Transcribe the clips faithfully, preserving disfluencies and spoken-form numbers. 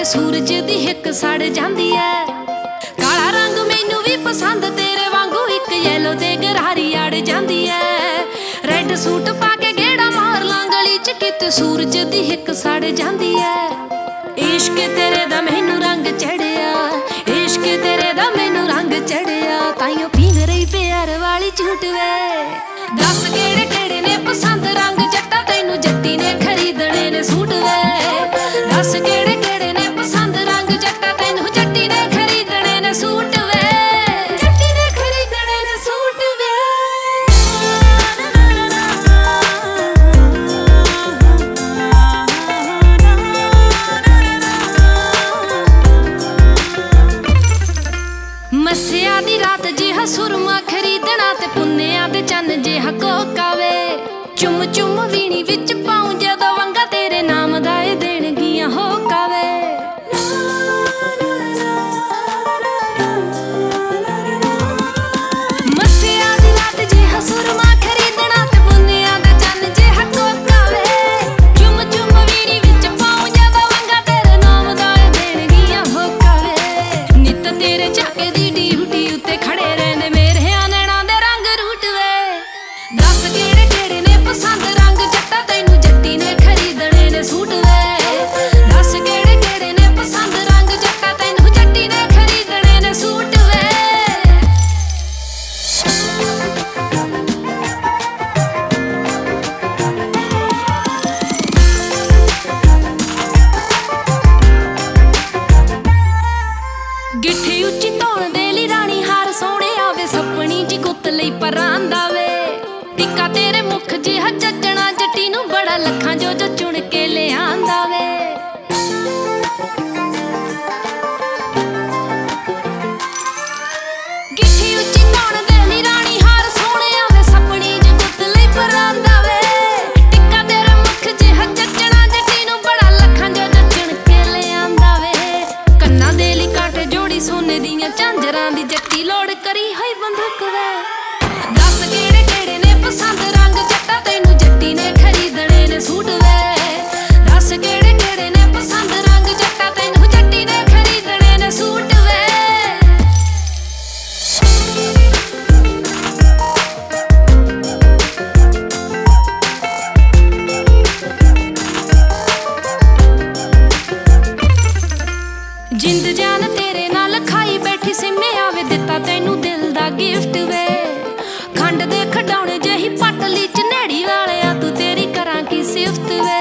सूरज दी हिक सड़ जांदी है। काला रंग मैनू भी पसंद तेरे वांगू एक येलो ते गरारी अड़ जांदी है। रेड सूट पा के गेड़ा मार लां गली च किते सूरज दी हिक सड़ जांदी है। इश्क तेरे दा मैनू रंग चढ़िया, इश्क तेरे दा मैनू रंग चढ़िया, ताइयों पींग रही प्यार वाली झूठ वे। दस केड़े केड़े ने पसंद रंग जट्टा तैनू जट्टी ने खरीदने ने सूट वे। दस केड़े केड़े ने पसंद रंग जट्टा तैनू जट्टी ने खरीदने ने सूट वे, जट्टी ने खरीदने ने सूट वे। मस्सिया दी रात जिहा सुरमा खरीदना ते पुन्नेया दे चन्न जिहा कोका वे। चुम चुम वीणी विच पाऊं जदों वंगा तेरे नाम दा ए देणगियां होका वे। मस्सिया दी रात जिहा सुरमा खरीदना ते पुन्नेया दे चन्न जिहा कोका वे। चुम चुम वीणी विच पाऊं जदों वंगा तेरे नाम दा ए देणगियां होका वे। नित तेरे झाके दी ड्यूटी उत्ते खड़े रहिंदे मेरे नैणां दे रंग रूट वे। दस केड़े केड़े ने पसंद रंग जट्टा तैनू जट्टी ने खरीदने ने सूट वे। दस केड़े केड़े ने पसंद रंग जट्टा तैनू जट्टी ने खरीदने ने सूट वे। गिट्ठी उच्ची धौण दे लई राणी हार सोहणे आवे सपनी जी गुੱਤ ਲਈ ਪਰਾਂਦਾ ਵੇ। टिक्का तेरे मुख जिहा जचना जट्टी नू बड़ा लखां जो जो चुन के लिआंदा वे। गिट्ठी उच्ची धौण दे लई राणी हार सोहणे आवे सपनी जी गुੱਤ ਲਈ ਪਰਾਂਦਾ वे। टिक्का तेरे मुख जिहा जचना जट्टी नू बड़ा लखां जो जो चुन के लिआंदा वे। ਕੰਨਾਂ ਦੇ ਲਈ ਕਾਂਟੇ ਜੋੜੀ सोने ਦੀਆਂ ਝਾਂਜਰਾਂ ਦੀ जट्टी लोड़ करी होई बंदूक वे। दस केड़े केड़े ने पसंद रंग जट्टा तैनू जट्टी ने खरीदने ने सूट वे। दस केड़े केड़े ने पसंद रंग जट्टा तैनू जट्टी ने खरीदने ने सूट वे। जिंद जान तेरे नाल खाई बैठी सिम्मे आवे दिता तैनू दिल दा गिफ्ट वे। खंड दे खडौणे जही पटली च नेड़ी वालिया तू तेरी करां की सिफत वे।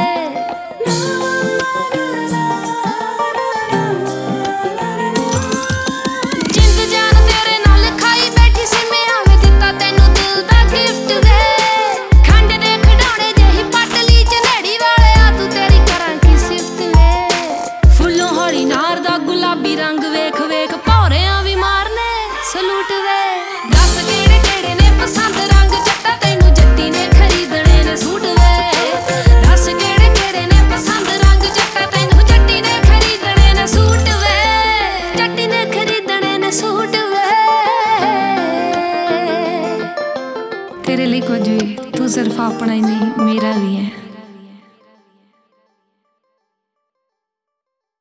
जिंद जान तेरे नाल खाई बैठी सिम्मे आवे दिता तैनू दिल दा गिफ्ट वे। खंड दे खडौणे जही पटली च नेड़ी वालिया तू तेरी करां की सिफत वे। फुल्लों हौली नार दा गुलाबी रंग वेख वेख भौरियां भी मारने सलूट वे। दस केड़े केड़े ने पसंद रंग जट्टा तैनू जट्टी ने खरीदने ने सूट वे। दस केड़े केड़े ने पसंद रंग जट्टा तैनू जट्टी ने खरीदने ने सूट वे, जट्टी ने खरीदने ने सूट वे। तेरे लिए कुछ भी तू सिर्फ अपना ही नहीं मेरा भी है।